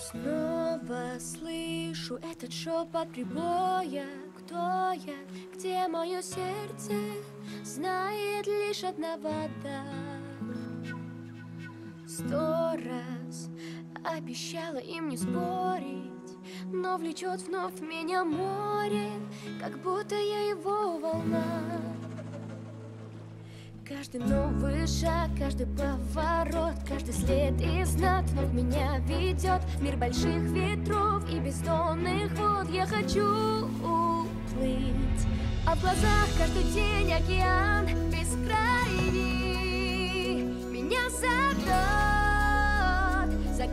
Снова слышу этот шепот прибоя. Кто я, где мое сердце, знает лишь одна вода. 100 раз обещала им не спорить, но влечет вновь меня море, как будто я его волна. Каждый новый шаг, каждый поворот, каждый след и знак вновь меня ведет в мир больших ветров и бездонных вод. Я хочу уплыть, а в глазах каждый день океан бескрайний меня зовет за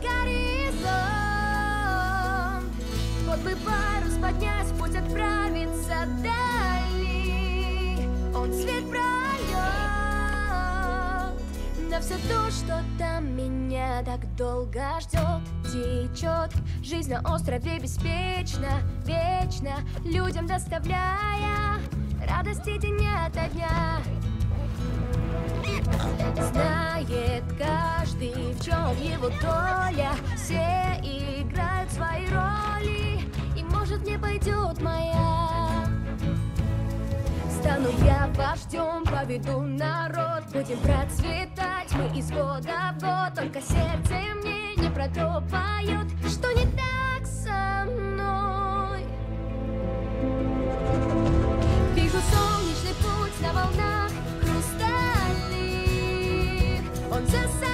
горизонт. Вот бы парус поднять, путь отправиться дальний, он свет прольет на все то, что там меня так долго ждет. Течет жизнь на острове беспечно, вечно, людям доставляя радости день ото дня. Знает каждый, в чем его доля, все играют свои роли, и может мне пойдет моя. Стану я вождем, поведу народ, будем процветать мы из года в год. Только сердце мне не про то поет, что не так со мной. Вижу солнечный путь на волнах хрустальных, он за